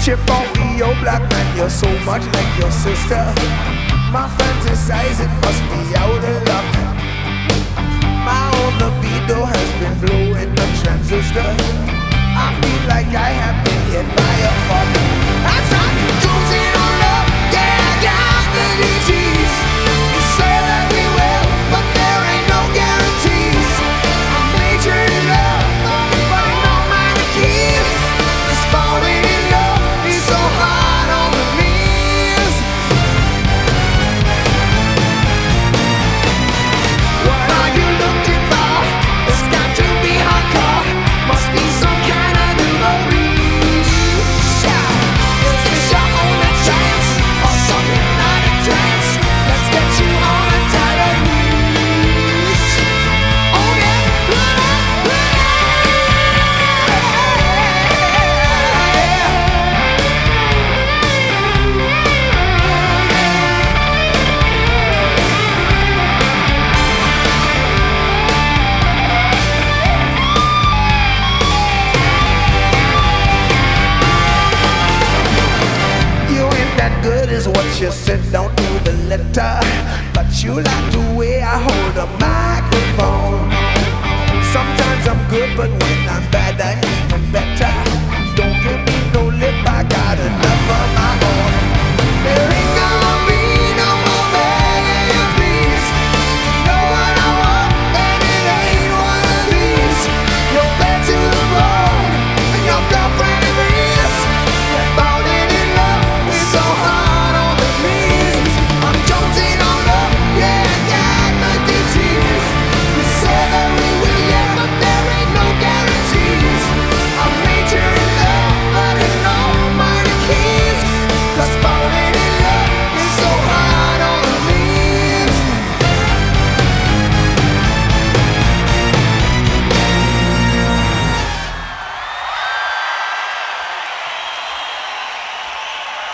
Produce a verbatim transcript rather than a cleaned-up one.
Chip off your black man, you're so much like your sister. My fantasize, it must be out of luck. My own libido has been blowing the transistor. I feel like I have been hit by a fuck. I tried cruising on love, yeah, I got the D Ts. You say that we will, but there ain't no guarantees. I'm majoring in love, but I know my keys. It's falling in love, he's so hard on the knees. What are you looking for? It's got to be hardcore. Must be some kind of new reach. Is this your only chance, or some hypnotic trance? Let's get you on a tighter leash. Oh yeah, you ain't that good is what you said, don't do the letter. But you like to